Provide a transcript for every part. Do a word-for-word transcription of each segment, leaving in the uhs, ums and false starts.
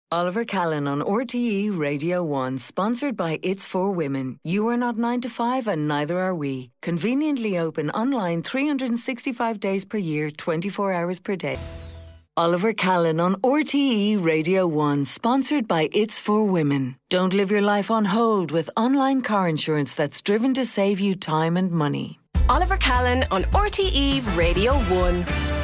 Oliver Callan on R T E Radio one, sponsored by It's for Women. You are not nine to five and neither are we. Conveniently open online three hundred sixty-five days per year, twenty-four hours per day. Oliver Callan on R T E Radio one, sponsored by It's for Women. Don't live your life on hold with online car insurance that's driven to save you time and money. Oliver Callan on R T E Radio one.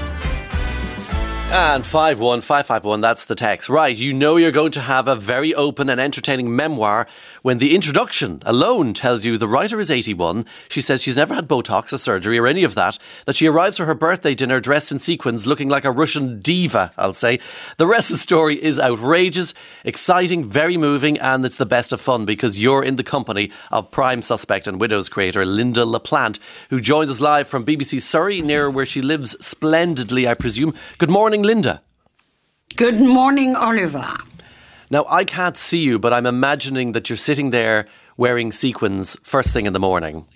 And five one five five one, that's the text. Right, you know you're going to have a very open and entertaining memoir when the introduction alone tells you the writer is eighty-one. She says she's never had Botox or surgery or any of that. That she arrives for her birthday dinner dressed in sequins, looking like a Russian diva, I'll say. The rest of the story is outrageous, exciting, very moving, and it's the best of fun because you're in the company of Prime Suspect and Widows creator Lynda LaPlante, who joins us live from B B C Surrey, near where she lives splendidly, I presume. Good morning, Lynda. Good morning, Oliver. Now, I can't see you, but I'm imagining that you're sitting there wearing sequins first thing in the morning.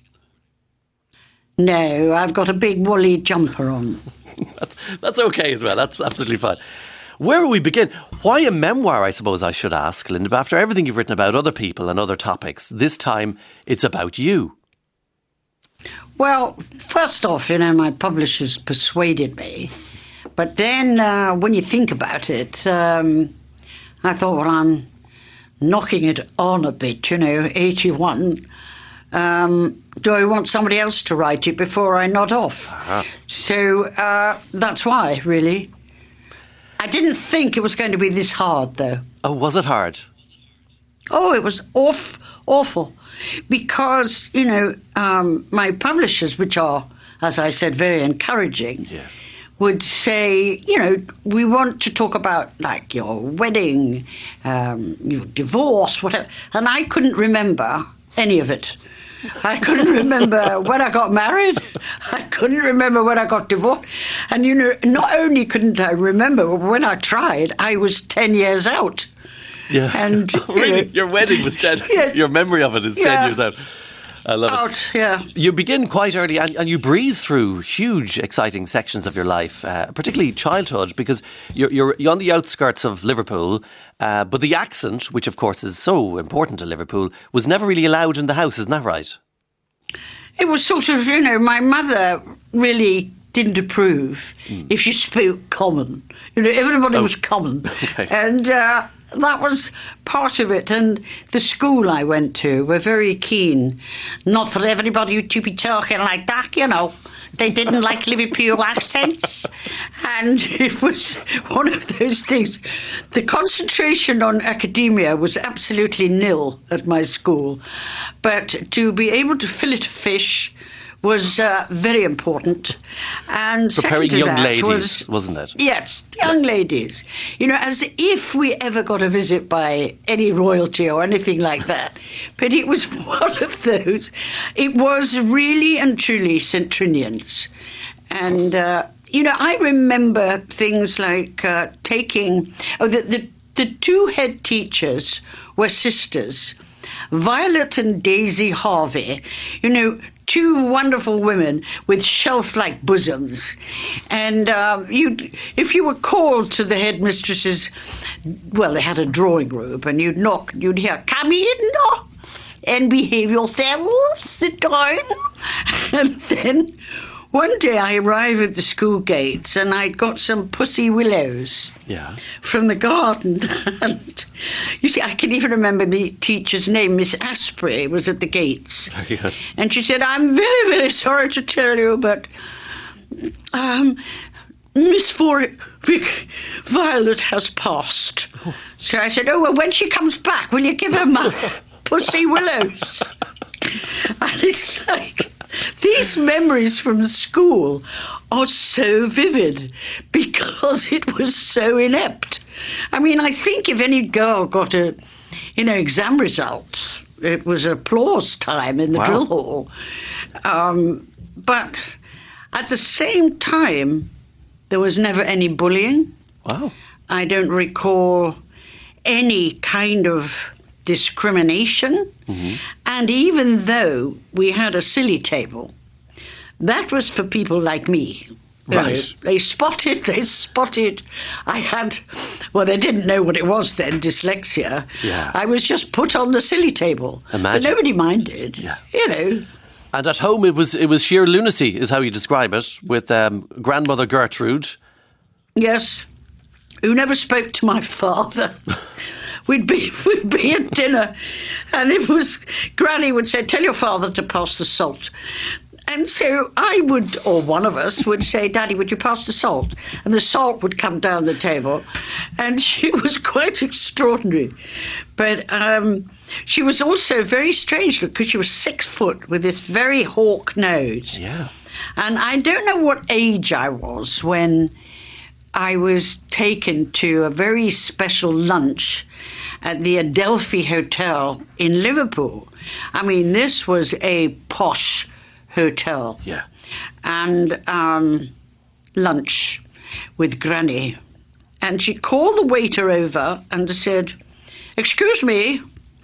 No, I've got a big woolly jumper on. that's, that's okay as well. That's absolutely fine. Where will we begin? Why a memoir, I suppose I should ask, Lynda, after everything you've written about other people and other topics. This time, it's about you. Well, first off, you know, my publishers persuaded me. But then uh, when you think about it, um, I thought, well, I'm knocking it on a bit, you know, eighty-one. Um, do I want somebody else to write it before I nod off? Uh-huh. So uh, that's why, really. I didn't think it was going to be this hard, though. Oh, was it hard? Oh, it was off, awful. Because, you know, um, my publishers, which are, as I said, very encouraging, yes, would say, you know, we want to talk about, like, your wedding, um, your divorce, whatever. And I couldn't remember any of it. I couldn't remember when I got married. I couldn't remember when I got divorced. And, you know, not only couldn't I remember, but when I tried, I was ten years out. Yeah. And oh, really? You know, your wedding was ten. Yeah. Your memory of it is Yeah. ten years out. I love Out, it. yeah. You begin quite early and, and you breeze through huge, exciting sections of your life, uh, particularly childhood, because you're, you're, you're on the outskirts of Liverpool, uh, but the accent, which of course is so important to Liverpool, was never really allowed in the house, isn't that right? It was sort of, you know, my mother really didn't approve mm. if you spoke common. You know, everybody oh. was common. Okay. And uh, that was part of it. And the school I went to were very keen not for everybody to be talking like that, you know. They didn't like Liverpool accents. And it was one of those things. The concentration on academia was absolutely nil at my school. But to be able to fillet a fish was uh, very important. And preparing second to young that ladies, was, wasn't it? Yes, young yes. ladies. You know, as if we ever got a visit by any royalty or anything like that. But it was one of those. It was really and truly St Trinian's. And, uh, you know, I remember things like uh, taking... Oh, the, the, the two head teachers were sisters, Violet and Daisy Harvey. You know, two wonderful women with shelf-like bosoms. And um, you'd, if you were called to the headmistresses, well, they had a drawing room, and you'd knock, you'd hear, come in, and behave yourselves, sit down. And then one day I arrived at the school gates, and I'd got some pussy willows yeah. from the garden. And you see, I can even remember the teacher's name, Miss Asprey, was at the gates. Yes. And she said, I'm very, very sorry to tell you, but um, Miss For- Vic Violet has passed. Oh. So I said, oh, well, when she comes back, will you give her my pussy willows? And it's like... These memories from school are so vivid because it was so inept. I mean, I think if any girl got a, you know, exam result, it was applause time in the wow. drill hall. Um, but at the same time, there was never any bullying. Wow. I don't recall any kind of discrimination. Mm-hmm. And even though we had a silly table, that was for people like me, You know, Right. they spotted, they spotted. I had, well, they didn't know what it was then, dyslexia. Yeah. I was just put on the silly table. Imagine. But nobody minded. Yeah. You know. And at home, it was it was sheer lunacy, is how you describe it, with um, grandmother Gertrude. Yes. Who never spoke to my father. We'd be we'd be at dinner, and it was Granny would say, "Tell your father to pass the salt." And so I would, or one of us would say, "Daddy, would you pass the salt?" And the salt would come down the table, and she was quite extraordinary. But um, she was also very strange because she was six foot with this very hawk nose. Yeah. And I don't know what age I was when I was taken to a very special lunch at the Adelphi Hotel in Liverpool. I mean, this was a posh hotel. Yeah. And um, lunch with Granny. And she called the waiter over and said, "Excuse me,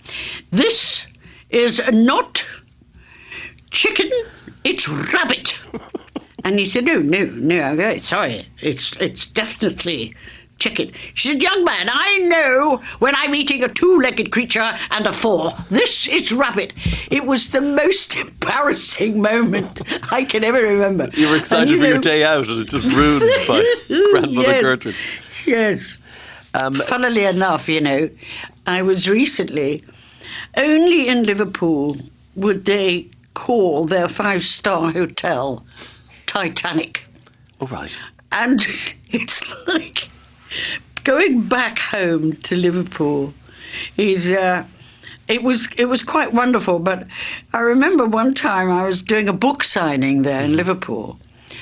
this is not chicken, it's rabbit." And he said, "No, no, no, sorry, it's it's definitely chicken." She said, "Young man, I know when I'm eating a two-legged creature and a four. This is rabbit." It was the most embarrassing moment I can ever remember. You were excited And, you for your know- day out, and it's just ruined by grandmother Yes. Gertrude. Yes. Um, Funnily enough, you know, I was recently, only in Liverpool would they call their five-star hotel Titanic. oh, right. And it's like going back home to Liverpool is uh, it was it was quite wonderful. But I remember one time I was doing a book signing there in Liverpool,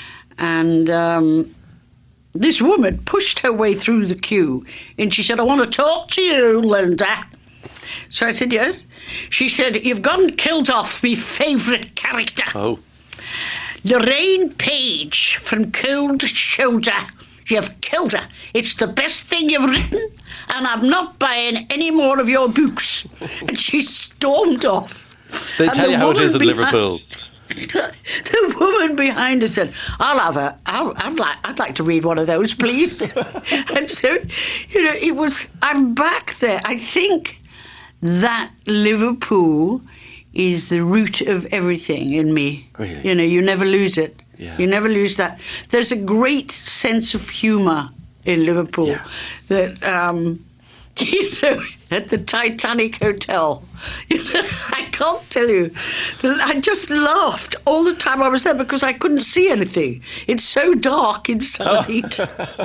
and um, this woman pushed her way through the queue, and she said, "I want to talk to you, Linda." So I said, "Yes." She said, "You've gone and killed off my favourite character. Oh. Lorraine Page from Cold Shoulder. You've killed her. It's the best thing you've written, and I'm not buying any more of your books." And she stormed off. They And tell the you how it woman is in behind- Liverpool. The woman behind her said, "I'll have a. I'll, I'd like. I'd like to read one of those, please." And so, you know, it was. I'm back there. I think that Liverpool is the root of everything in me. Really? You know, you never lose it. Yeah. You never lose that. There's a great sense of humour in Liverpool Yeah. that, um, you know, at the Titanic Hotel, you know, I can't tell you. I just laughed all the time I was there because I couldn't see anything. It's so dark inside.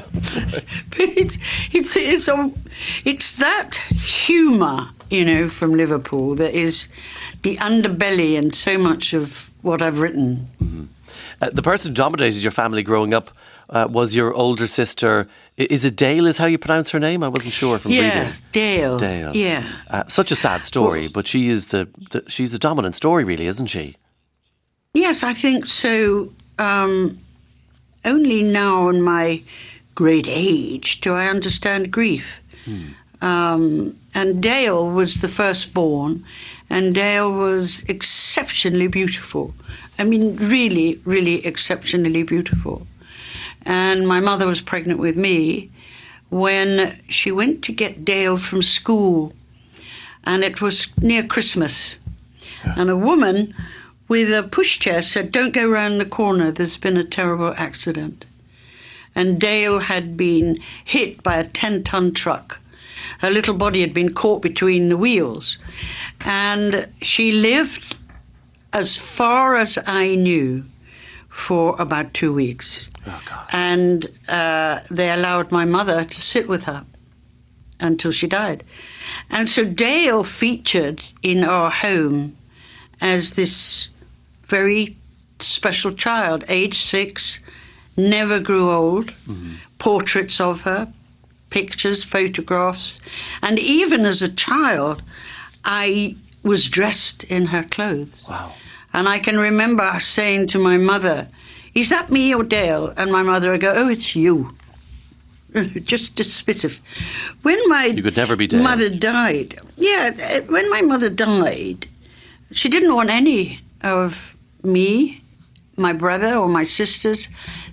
But it's, it's, it's, a, it's that humour, you know, from Liverpool that is the underbelly in so much of what I've written. Uh, the person who dominated your family growing up uh, was your older sister. I- Is it Dale is how you pronounce her name? I wasn't sure from Yeah, reading. Dale. Dale. Yeah. Uh, such a sad story, but she is the, the she's the dominant story, really, isn't she? Yes, I think so. Um, only now in my great age do I understand grief. Um, and Dale was the firstborn, and Dale was exceptionally beautiful. I mean, really, really exceptionally beautiful. And my mother was pregnant with me when she went to get Dale from school, and it was near Christmas. And a woman with a pushchair said, "Don't go round the corner, there's been a terrible accident." And Dale had been hit by a ten-ton truck. Her little body had been caught between the wheels. And she lived, as far as I knew, for about two weeks. Oh, God. And uh, they allowed my mother to sit with her until she died. And so Dale featured in our home as this very special child, age six, never grew old, mm-hmm. portraits of her, pictures, photographs. And even as a child, I was dressed in her clothes. Wow. And I can remember saying to my mother, "Is that me or Dale?" And my mother would go, "Oh, it's you." Just dismissive. When my You could never be Dale. mother died, yeah, when my mother died, she didn't want any of me, my brother or my sisters.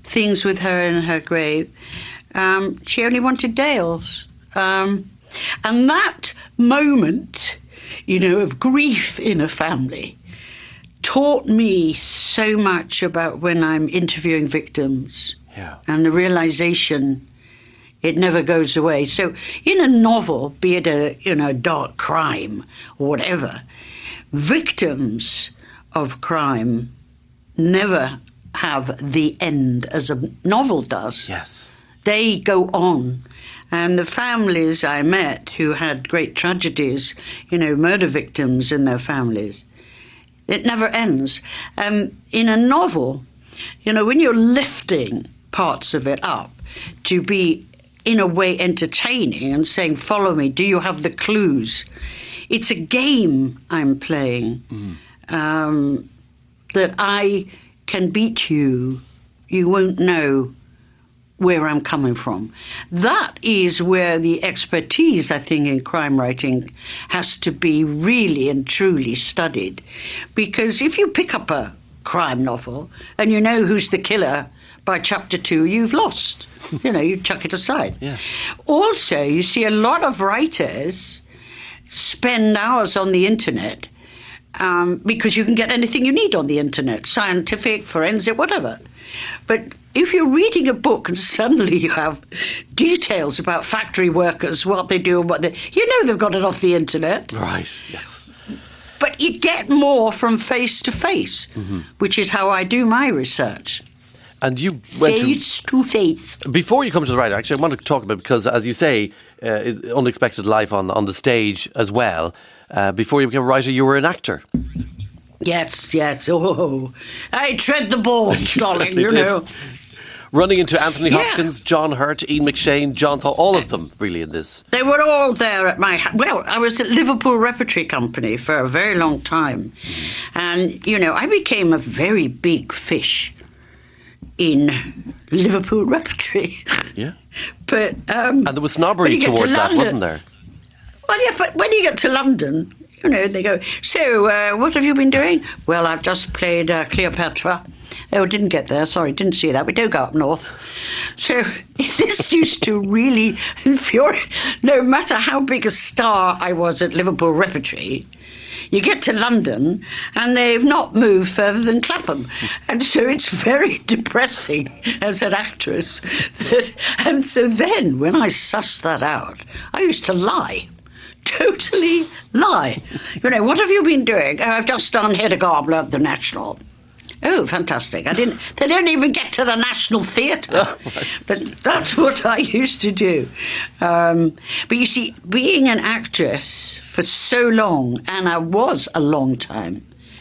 things with her in her grave. Um, she only wanted Dales. Um, and that moment, you know, of grief in a family taught me so much about when I'm interviewing victims. Yeah. And the realization it never goes away. So in a novel, be it a, you know, dark crime or whatever, victims of crime never have the end as a novel does. Yes. They go on. And the families I met who had great tragedies, you know, murder victims in their families, it never ends. Um, in a novel, you know, when you're lifting parts of it up to be, in a way, entertaining and saying, follow me, do you have the clues? It's a game I'm playing. Mm-hmm. Um, that I can beat you, you won't know where I'm coming from. That is where the expertise, I think, in crime writing has to be really and truly studied. Because if you pick up a crime novel and you know who's the killer by chapter two, you've lost. You know, you chuck it aside. Yeah. Also, you see a lot of writers spend hours on the internet um, because you can get anything you need on the internet, scientific, forensic, whatever. But if you're reading a book and suddenly you have details about factory workers, what they do and what they... You know they've got it off the internet. Right, yes. But you get more from face to face, mm-hmm. which is how I do my research. And you went face to, to face. Before you come to the writer, actually, I want to talk about, because, as you say, uh, unexpected life on, on the stage as well. Uh, before you became a writer, you were an actor. Yes, yes. Oh, I tread the boards, darling, you know. Did. Running into Anthony Yeah. Hopkins, John Hurt, Ian McShane, John Thaw, all of them really in this. They were all there at my... Well, I was at Liverpool Repertory Company for a very long time. And, you know, I became a very big fish in Liverpool Repertory. Yeah. But... Um, and there was snobbery to towards London, that, wasn't there? Well, yeah, but when you get to London, you know, they go, so, uh, what have you been doing? Well, I've just played uh, Cleopatra. Oh, didn't get there. Sorry, didn't see that. We do go up north. So this used to really infuriate. No matter how big a star I was at Liverpool Repertory, you get to London and they've not moved further than Clapham. And so it's very depressing as an actress. That, and so then when I sussed that out, I used to lie. Totally lie. You know, what have you been doing? Oh, I've just done Hedda Gabler at the National. Oh, fantastic. I didn't. They don't even get to the National Theatre. Oh, right. But that's what I used to do. Um, but you see, being an actress for so long, and I was a long time,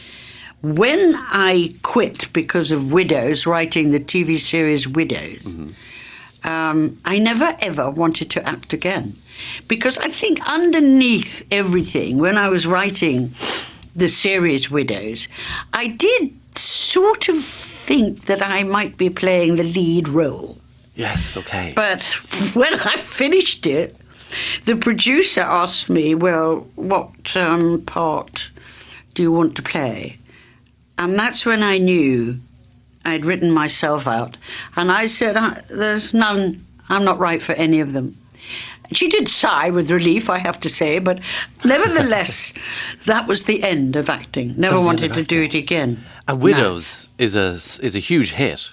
when I quit because of Widows, writing the T V series Widows, mm-hmm. um, I never ever wanted to act again. Because I think underneath everything, when I was writing the series Widows, I did sort of think that I might be playing the lead role. Yes, okay. But when I finished it, the producer asked me, well, what um, part do you want to play? And that's when I knew I'd written myself out. And I said, there's none, I'm not right for any of them. She did sigh with relief, I have to say, but nevertheless, that was the end of acting. Never wanted to do it again. And Widows no. is a is a huge hit.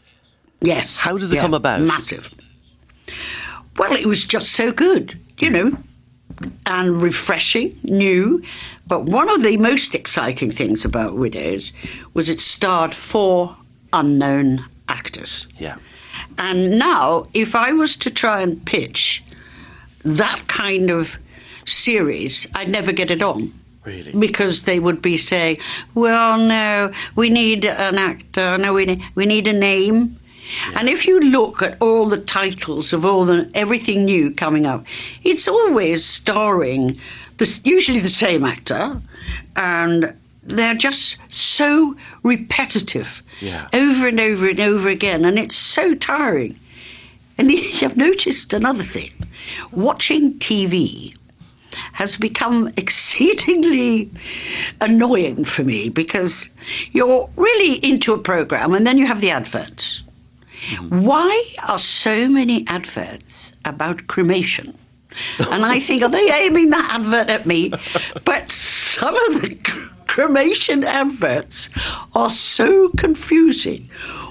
Yes. How does it yeah, come about? Massive. Well, it was just so good, you know, and refreshing, new. But one of the most exciting things about Widows was it starred four unknown actors. Yeah. And now, if I was to try and pitch that kind of series, I'd never get it on. Really? Because they would be saying, well, no, we need an actor, no, we need, we need a name. Yeah. And if you look at all the titles of all the everything new coming up, it's always starring the, usually the same actor, and they're just so repetitive, yeah. over and over and over again, and it's so tiring. And I've noticed another thing. Watching T V has become exceedingly annoying for me because you're really into a programme and then you have the adverts. Mm. Why are so many adverts about cremation? And I think, are they aiming that advert at me? But some of the cr- cremation adverts are so confusing.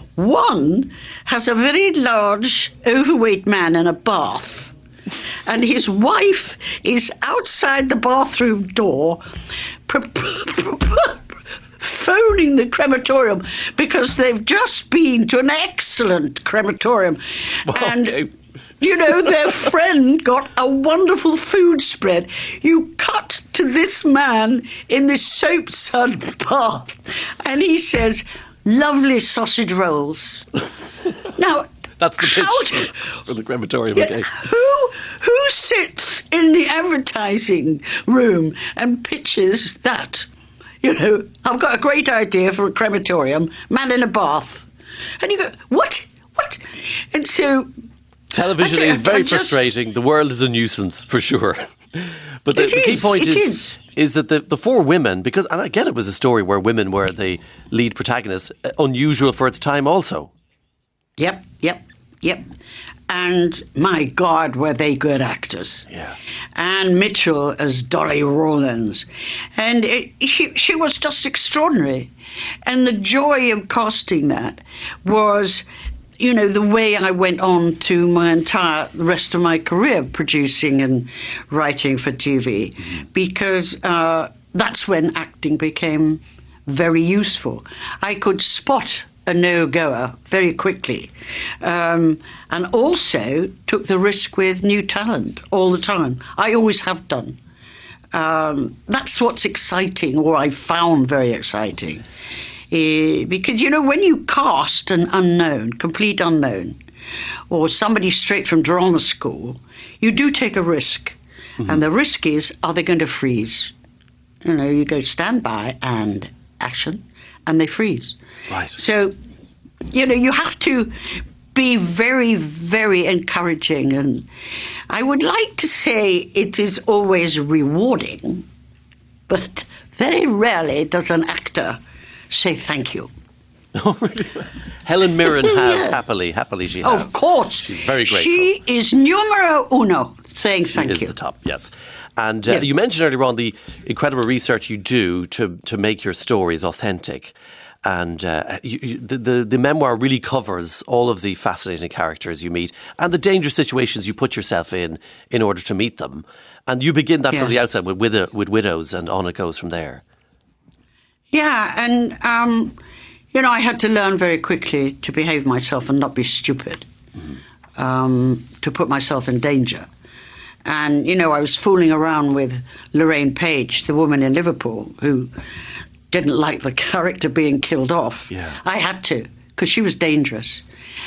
One has a very large, overweight man in a bath, and his wife is outside the bathroom door pr- pr- pr- phoning the crematorium because they've just been to an excellent crematorium. Okay. And, you know, their friend got a wonderful food spread. You cut to this man in this soap-sudsed bath, and he says, lovely sausage rolls. Now, that's the pitch do, for the crematorium. Yeah, Okay. Who who sits in the advertising room and pitches that? You know, I've got a great idea for a crematorium, man in a bath. And you go, what? What? And so... Television I, is very just, frustrating. The world is a nuisance, for sure. But the, it the key is, point it is, is. is that the, the four women, because, and I get it was a story where women were the lead protagonists, unusual for its time also. Yep, yep, yep. And my God, were they good actors. Yeah. Anne Mitchell as Dolly Rawlins. And it, she, she was just extraordinary. And the joy of casting that was, you know, the way I went on to my entire, the rest of my career producing and writing for T V. Mm-hmm. Because uh, that's when acting became very useful. I could spot a no-goer very quickly, um, and also took the risk with new talent all the time. I always have done. Um, that's what's exciting, or I found very exciting. Uh, because, you know, when you cast an unknown, complete unknown, or somebody straight from drama school, you do take a risk. Mm-hmm. And the risk is, are they going to freeze? You know, you go stand by and action, and they freeze. Right. So, you know, you have to be very, very encouraging. And I would like to say it is always rewarding, but very rarely does an actor say thank you. Oh, really? Helen Mirren has, Yeah. happily, happily she Oh, has. of course. She's very grateful. She is numero uno, saying She thank is you. the top, yes. And uh, Yeah. you mentioned earlier on the incredible research you do to, to make your stories authentic. And uh, you, you, the, the, the memoir really covers all of the fascinating characters you meet and the dangerous situations you put yourself in in order to meet them. And you begin that Yeah. from the outset with, with, with widows, and on it goes from there. Yeah, and, um, you know, I had to learn very quickly to behave myself and not be stupid, mm-hmm. um, to put myself in danger. And, you know, I was fooling around with Lorraine Page, the woman in Liverpool, who didn't like the character being killed off. Yeah. I had to, because she was dangerous.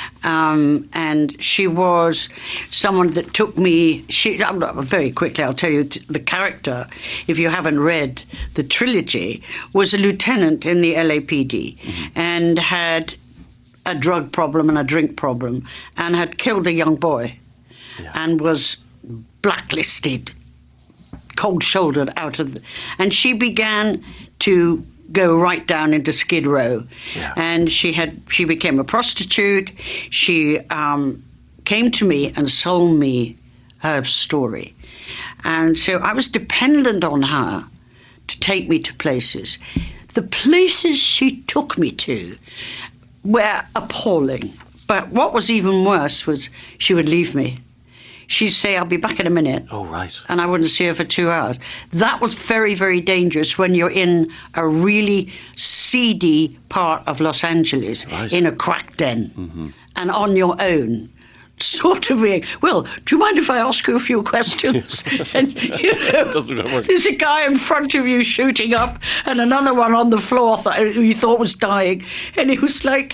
Um, and she was someone that took me, she, very quickly I'll tell you, the character, if you haven't read the trilogy, was a lieutenant in the L A P D, mm-hmm. and had a drug problem and a drink problem, and had killed a young boy, yeah. and was blacklisted, cold-shouldered out of the... And she began to go right down into Skid Row. Yeah. And she had she became a prostitute. She um, came to me and sold me her story. And so I was dependent on her to take me to places. The places she took me to were appalling. But what was even worse was she would leave me. She'd say, I'll be back in a minute. Oh, right. And I wouldn't see her for two hours. That was very, very dangerous when you're in a really seedy part of Los Angeles, right. in a crack den, mm-hmm. and on your own. Sort of being, well, do you mind if I ask you a few questions? And, you know, there's a guy in front of you shooting up and another one on the floor that you thought was dying. And it was like,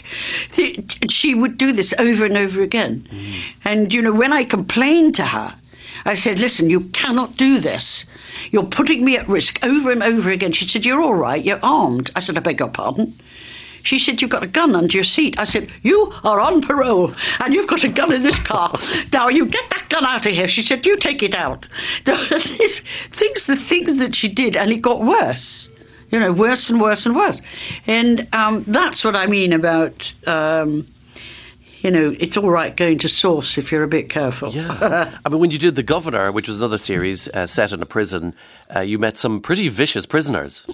she would do this over and over again. Mm. And, you know, when I complained to her, I said, listen, you cannot do this. You're putting me at risk over and over again. She said, you're all right, you're armed. I said, I beg your pardon. She said, you've got a gun under your seat. I said, you are on parole and you've got a gun in this car. Now, you get that gun out of here. She said, you take it out. things, the things that she did, and it got worse, you know, worse and worse and worse. And um, that's what I mean about, um, you know, it's all right going to source if you're a bit careful. Yeah. I mean, when you did The Governor, which was another series uh, set in a prison, uh, you met some pretty vicious prisoners.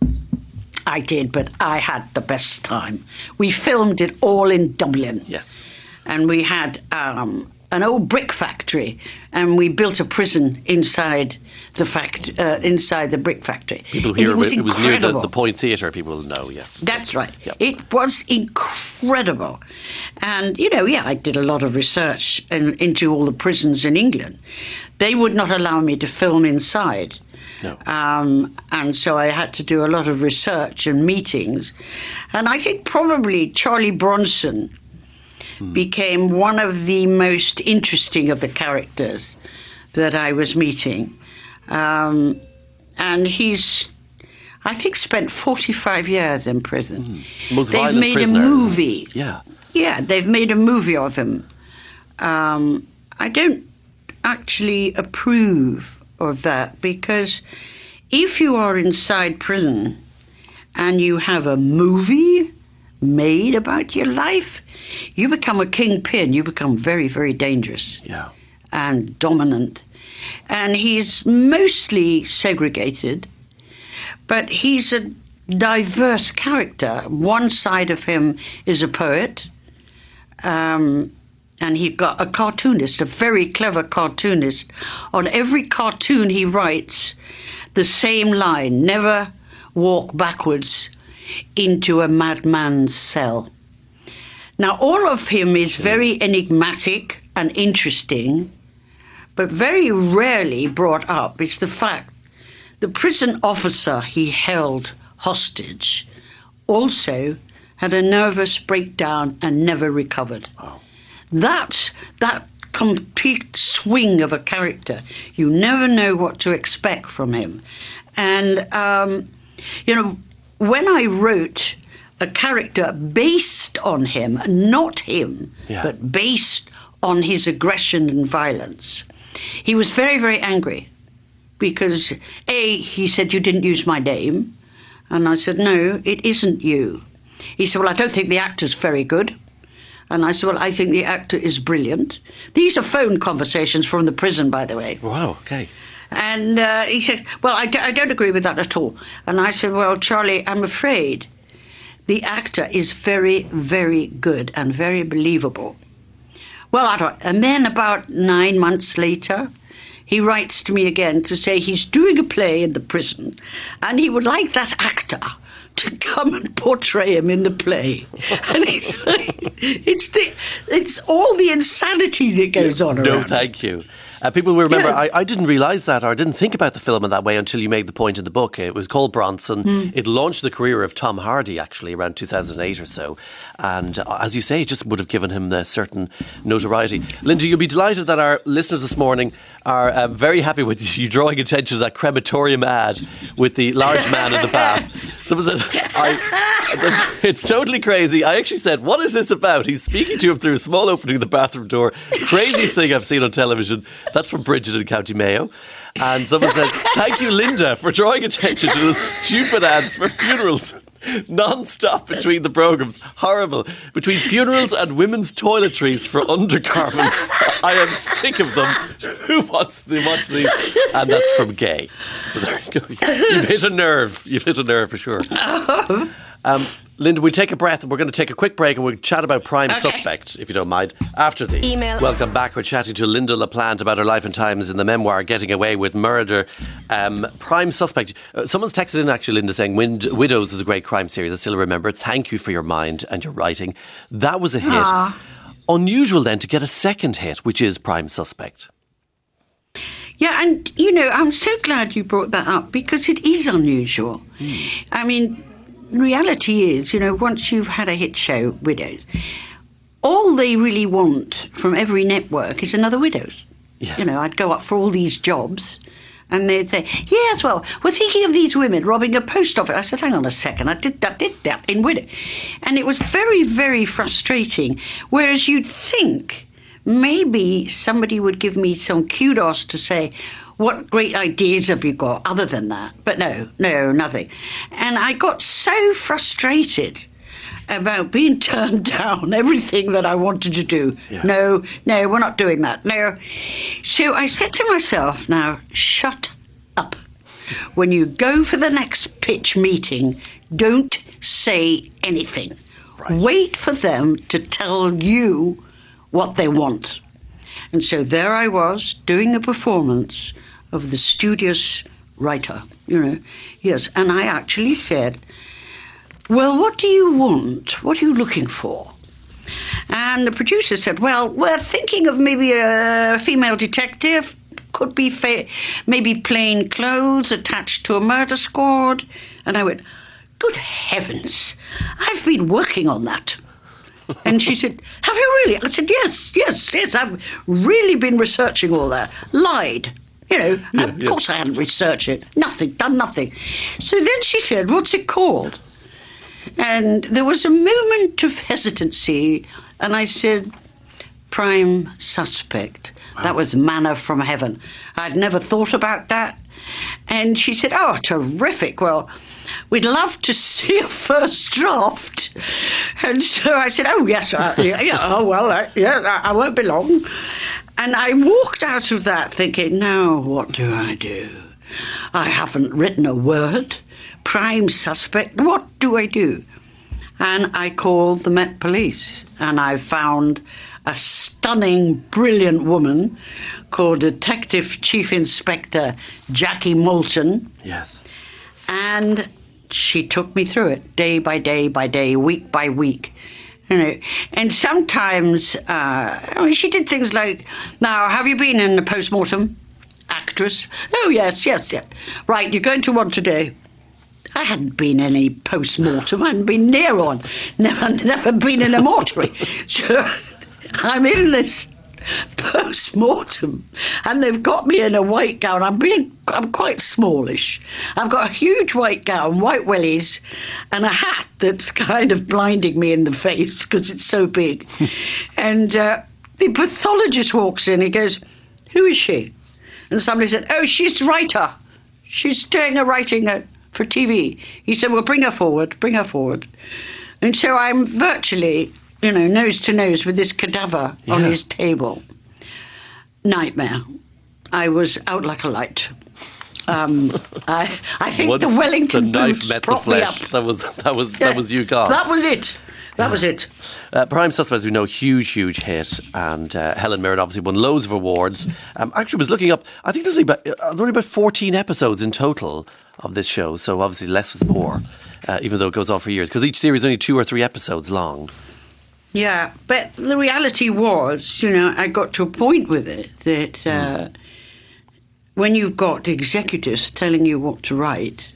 I did, but I had the best time. We filmed it all in Dublin. Yes. And we had um, an old brick factory, and we built a prison inside the fact uh, inside the brick factory. People here, it was, it was near the, incredible. the Point Theatre, people will know, yes. That's right. Yep. It was incredible. And, you know, yeah, I did a lot of research in, into all the prisons in England. They would not allow me to film inside. No. Um, and so I had to do a lot of research and meetings. And I think probably Charlie Bronson mm. became one of the most interesting of the characters that I was meeting. Um, and he's, I think, spent forty-five years in prison. Mm. Most they've violent made prisoner, a movie. Yeah. Yeah, they've made a movie of him. Um, I don't actually approve of that, because if you are inside prison and you have a movie made about your life, you become a kingpin. You become very, very dangerous. Yeah. And dominant. And he's mostly segregated, but he's a diverse character. One side of him is a poet, um, and he got a cartoonist, a very clever cartoonist. On every cartoon he writes, the same line: never walk backwards into a madman's cell. Now, all of him is very enigmatic and interesting, but very rarely brought up is the fact the prison officer he held hostage also had a nervous breakdown and never recovered. Wow. That, that complete swing of a character, you never know what to expect from him. And, um, you know, when I wrote a character based on him, not him, yeah. but based on his aggression and violence, he was very, very angry because, A, he said, you didn't use my name. And I said, no, it isn't you. He said, well, I don't think the actor's very good. And I said, well, I think the actor is brilliant. These are phone conversations from the prison, by the way. Wow, okay. And uh, he said, well, I, d- I don't agree with that at all. And I said, well, Charlie, I'm afraid the actor is very, very good and very believable. Well, I don't. And then about nine months later, he writes to me again to say he's doing a play in the prison and he would like that actor to come and portray him in the play. And it's like, it's the, it's all the insanity that goes on around. No, thank you. Uh, people will remember, Yeah. I, I didn't realise that, or I didn't think about the film in that way until you made the point in the book. It was called Bronson. Mm. It launched the career of Tom Hardy, actually, around two thousand eight or so. And uh, as you say, it just would have given him a certain notoriety. Linda, you'll be delighted that our listeners this morning are uh, very happy with you drawing attention to that crematorium ad with the large man in the bath. Someone said, I, it's totally crazy. I actually said, what is this about? He's speaking to him through a small opening in the bathroom door. Craziest thing I've seen on television. That's from Bridget in County Mayo. And someone says, thank you, Linda, for drawing attention to the stupid ads for funerals. Non-stop between the programmes. Horrible. Between funerals and women's toiletries for undergarments. I am sick of them. Who wants to watch these? And that's from Gay. So there you go. You've hit a nerve. You've hit a nerve for sure. Um, Linda, we'll take a breath. We're going to take a quick break and we'll chat about Prime Okay. Suspect, if you don't mind, after these. Email. Welcome back. We're chatting to Linda LaPlante about her life and times in the memoir Getting Away with Murder. Um, Prime Suspect. Uh, someone's texted in, actually, Linda, saying Wind- Widows is a great crime series. I still remember it. Thank you for your mind and your writing. That was a hit. Aww. Unusual then to get a second hit, which is Prime Suspect. Yeah, and, you know, I'm so glad you brought that up because it is unusual. Mm. I mean, reality is, you know, once you've had a hit show, Widows, all they really want from every network is another Widows. Yeah. You know, I'd go up for all these jobs and they'd say, yes, well, we're thinking of these women robbing a post office. I said, hang on a second, I did that, did that in Widows. And it was very, very frustrating, whereas you'd think maybe somebody would give me some kudos to say, what great ideas have you got other than that? But no, no, nothing. And I got so frustrated about being turned down, everything that I wanted to do. Yeah. No, no, we're not doing that. No. So I said to myself, now, shut up. When you go for the next pitch meeting, don't say anything. Right. Wait for them to tell you what they want. And so there I was doing a performance of the studious writer, you know. Yes, and I actually said, well, what do you want? What are you looking for? And the producer said, well, we're thinking of maybe a female detective, could be fa- maybe plain clothes attached to a murder squad. And I went, good heavens, I've been working on that. And she said, have you really? I said, yes, yes, yes, I've really been researching all that. Lied. You know, yeah, of yeah. course I hadn't researched it. Nothing, done nothing. So then she said, what's it called? And there was a moment of hesitancy, and I said, Prime Suspect. Wow. That was manna from heaven. I'd never thought about that. And she said, oh, terrific. Well, we'd love to see a first draft. And so I said, oh, yes, uh, yeah, yeah, oh, well, uh, yeah, I won't be long. And I walked out of that thinking, now what do I do? I haven't written a word. Prime Suspect, what do I do? And I called the Met Police, and I found a stunning, brilliant woman called Detective Chief Inspector Jackie Moulton. Yes. And she took me through it, day by day by day, week by week. You know, and sometimes, uh, I mean, she did things like, now, have you been in the post-mortem? Actress? Oh, yes, yes, yes. Right, you're going to one today. I hadn't been any post-mortem. I hadn't been near one. Never, never been in a mortuary. So I'm in this post-mortem, and they've got me in a white gown. I'm being, I'm quite smallish. I've got a huge white gown, white wellies, and a hat that's kind of blinding me in the face because it's so big. And uh, the pathologist walks in. He goes, who is she? And somebody said, oh, she's a writer. She's doing a writing uh, for T V. He said, well, bring her forward, bring her forward. And so I'm virtually, you know, nose to nose with this cadaver yeah. on his table. Nightmare. I was out like a light. Um, I I think Once the Wellington the knife boots met the propped me up. flesh. That was that was Yeah, that was you gone. That was it. That yeah. was it. Uh, Prime Suspect, as we know, huge, huge hit, and uh, Helen Mirren obviously won loads of awards. Um, actually, was looking up. I think there's only about uh, there's only about fourteen episodes in total of this show, so obviously less was more, uh, even though it goes on for years, because each series is only two or three episodes long. Yeah, but the reality was, you know, I got to a point with it that uh, mm. when you've got executives telling you what to write,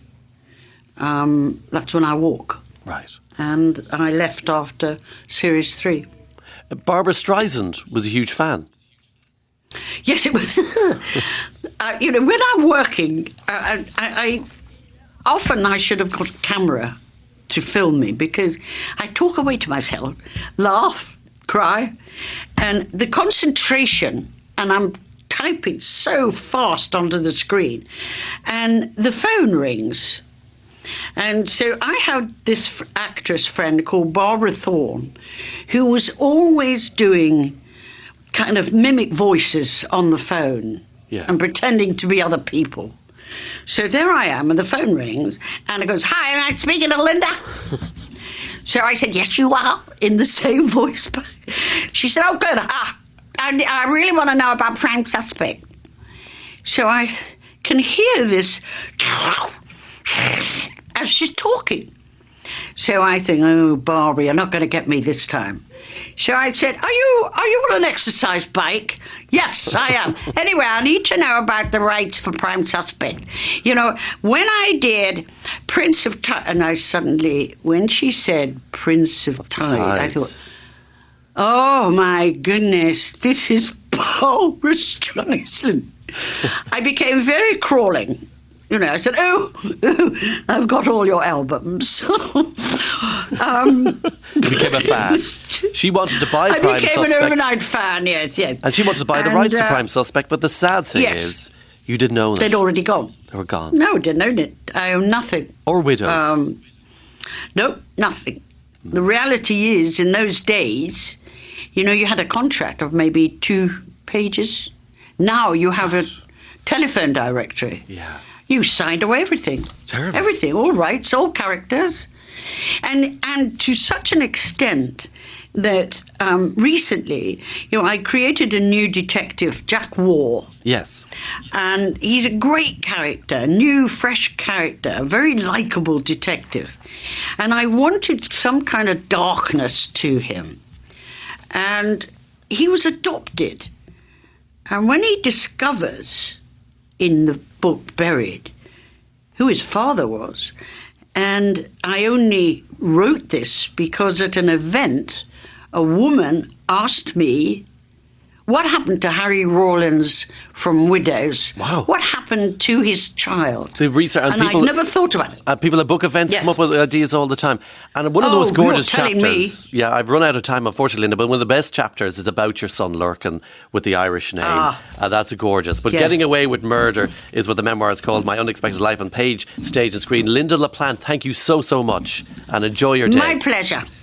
um, that's when I walk. Right. And I left after series three. Uh, Barbara Streisand was a huge fan. Yes, it was. uh, you know, when I'm working, I, I, I often I should have got a camera to film me because I talk away to myself, laugh, cry, and the concentration, and I'm typing so fast onto the screen, and the phone rings. And so I had this actress friend called Barbara Thorne, who was always doing kind of mimic voices on the phone yeah. and pretending to be other people. So there I am, and the phone rings, and it goes, hi, am I speaking to Linda? So I said, yes, you are, in the same voice. She said, oh, good. Ah, I, I really want to know about Prime Suspect. So I can hear this as she's talking. So I think, oh, Barbie, you're not going to get me this time. So I said, are you are you on an exercise bike? Yes, I am. Anyway, I need to know about the rights for Prime Suspect. You know, when I did Prince of Tides, and I suddenly, when she said Prince of Tides, I thought, oh my goodness, this is Barbara Streisand. I became very crawling. You know, I said, oh, oh, I've got all your albums. um, you became a fan. She wanted to buy I Prime became Suspect. an overnight fan, yes, yes. And she wanted to buy the and, rights uh, to Prime Suspect, but the sad thing yes. is, you didn't own it. They'd already gone. They were gone. No, didn't own it. I own nothing. Or widows. Um, nope, nothing. The reality is, in those days, you know, you had a contract of maybe two pages. Now you have a telephone directory. Yeah. You signed away everything. Terrible. Everything, all rights, all characters. And and to such an extent that um, recently, you know, I created a new detective, Jack Waugh. Yes. And he's a great character, a new, fresh character, a very likeable detective. And I wanted some kind of darkness to him. And he was adopted. And when he discovers in the book Buried who his father was, and I only wrote this because at an event, a woman asked me, what happened to Harry Rawlins from Widows? Wow. What happened to his child? The research, and, and people, I'd never thought about it. And people at book events Yeah. come up with ideas all the time. And one of Oh, those gorgeous you're telling chapters, yeah, I've run out of time, unfortunately, Linda, but one of the best chapters is about your son Lurkin with the Irish name. Ah. Uh, that's gorgeous. But Yeah. Getting Away with Murder is what the memoir is called, My Unexpected Life on page, stage and screen. Linda LaPlante, thank you so, so much and enjoy your day. My pleasure.